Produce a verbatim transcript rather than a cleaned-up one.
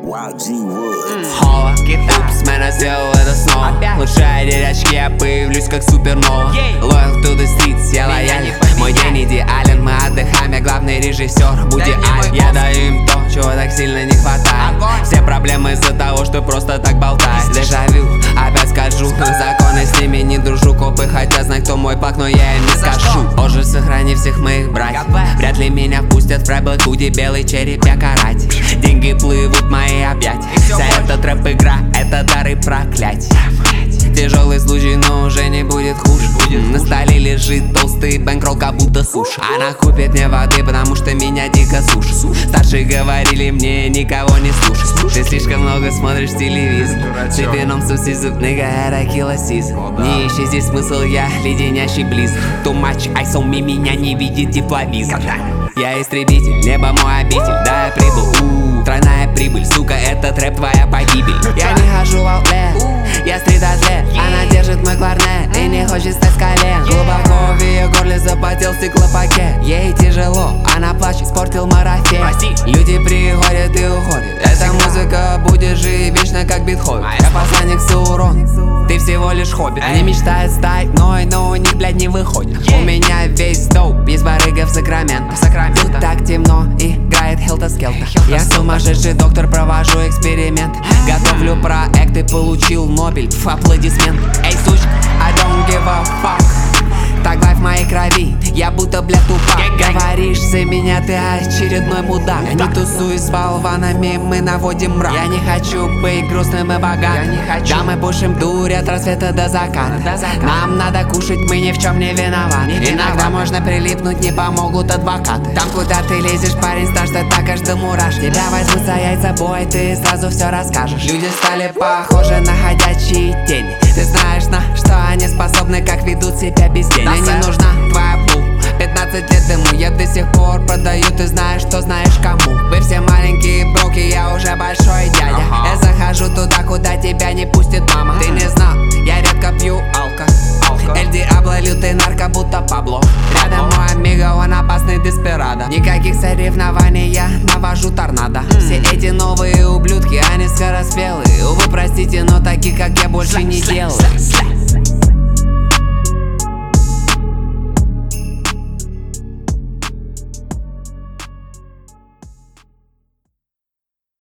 Холла, упс, man, сделал это снова. Лучшая дерячки, я появлюсь как супернова. Loyal to the streets, я лоялен. Мой день идеален, мы отдыхаем, я главный режиссер. Будь аль, я даю им то, чего так сильно не хватает. Все проблемы из-за того, что просто так болтаешь. Дежавю, опять скажу, законы с ними не дружу. Копы хотят знать, кто мой плак, но я им не скажу. Боже, сохрани всех моих братьев. Вряд ли меня впустят в фрайблэк, худи, белый череп, я каратель. Деньги плывут в мои объятия. Вся эта трэп-игра, это дары проклятия. Тяжелый случай, но уже не будет хуже. На столе лежит толстый бэнкролл, как будто суши. Она купит мне воды, потому что меня дико сушит. Старшие говорили мне, никого не слушай. Ты слишком много смотришь телевизор. Цепеном сусизм, nigga, это кило сизм. Не ищи здесь смысл, я леденящий близ. Too much ice on me, меня не видит тепловизор. Я истребитель, небо мой обитель. Да, я прибыл, у-у-у, тройная прибыль. Сука, это трэп, твоя погибель. Я не хожу в аутлет, я стрит-атлет. Она держит мой кларнет и не хочет стать с колен. Глубоко в ее горле запотел стеклопакет. Ей тяжело, она плачет, испортил марафет. Люди приходят и уходят. Эта музыка будет жить вечно, как Бетховен. Я посланник Саурон, ты всего лишь хоббит. Они мечтают стать мной, но у них, блядь, не выходит. У меня весь доуп, есть барыга в Сакраменто. Тут так темно, играет Хелта-Скелта. Я сумасшедший доктор, провожу эксперимент. Готовлю проекты, получил Нобель. Ф, аплодисмент. Эй, суч, I don't give a fuck. Так лайф в моей крови, я будто, бля, тупак. Говоришь за меня, ты очередной мудак. Я не тусуюсь с болванами, мы наводим мрак. Я не хочу быть грустным и богатым. Да, мы пушим дурь от рассвета до заката. Нам надо кушать, мы ни в чем не виноваты. Иногда можно прилипнуть, не помогут адвокаты. Там, куда ты лезешь, парень, старше так аж до мураш. Тебя возьмут за яйца бой, ты сразу все расскажешь. Люди стали похожи на ходячие тени. Ты знаешь, на что они способны, как ведут себя без денег. Мне не нужна твоя бу. Пятнадцать лет ему, я до сих пор продаю. Ты знаешь, что знаешь кому. Вы все маленькие броки, я уже большой дядя. Я захожу туда, куда тебя не пустит мама. Ты не знал, я редко пью алко. Эль Диабло, лютый нарко, будто Пабло. Рядом мой амиго, он опасный деспирадо. Никаких соревнований, я навожу торнадо. Все эти новые ублюдки, они скороспелые. Увы, простите, но таких, как я, больше не делаю.